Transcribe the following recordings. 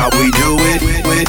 how we do it.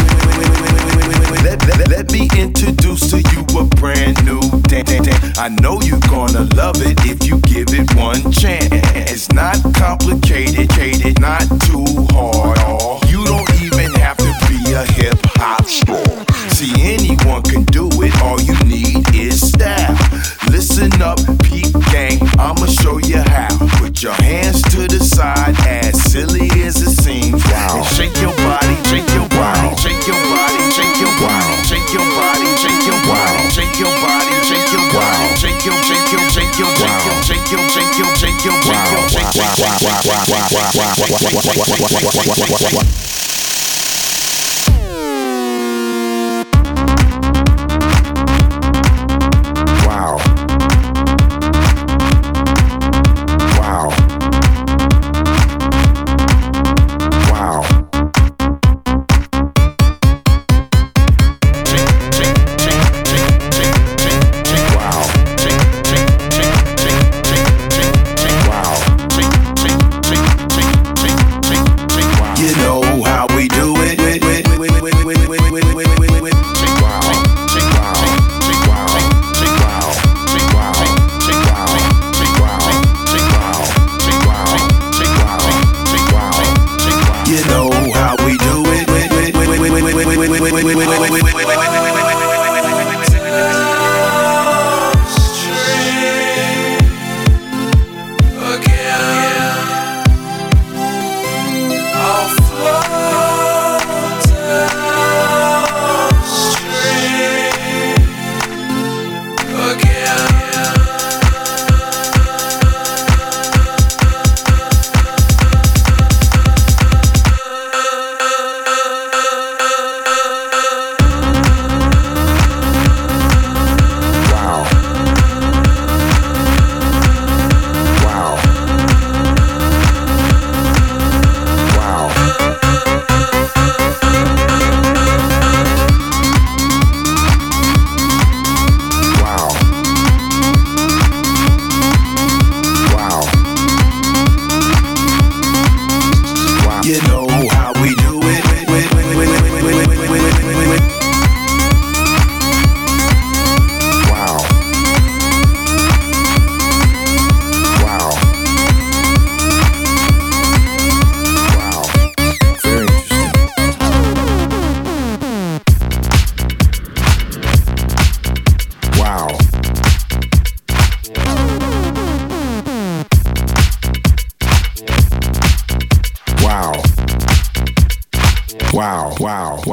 Let me introduce to you a brand new dance. I know you're gonna love it if you give it one chance. It's not complicated, not too hard. You don't even have to be a hip-hop star. See, anyone can do it, all you need is style. Listen up, peep gang, I'ma show you how. Put your hands to the side, as silly as it seems. And shake your body, shake your body, shake your body, shake your body, shake your body, shake your body, shake your body, shake your body, shake your, shake your, shake your, shake your, shake your, shake your, shake your, shake your, shake your. Wow.